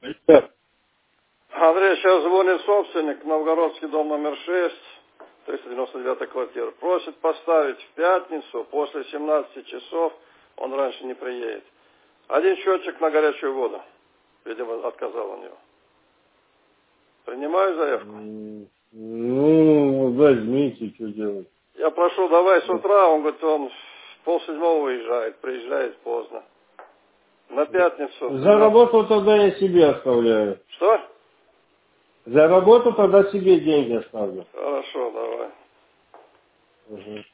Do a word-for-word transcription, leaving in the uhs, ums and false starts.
Да. Андрей, сейчас звонит собственник, Новгородский дом номер шесть, триста девяносто девятая квартира. Просит поставить в пятницу после семнадцати часов, он раньше не приедет. Один счетчик на горячую воду. Видимо, отказал у него. Принимаю заявку? М, Ну, возьмите, что делать. Я прошу, давай с утра, он говорит, он в полседьмого уезжает, приезжает поздно. На пятницу. За работу тогда я себе оставляю. Что? За работу тогда себе деньги оставлю. Хорошо, давай. Угу.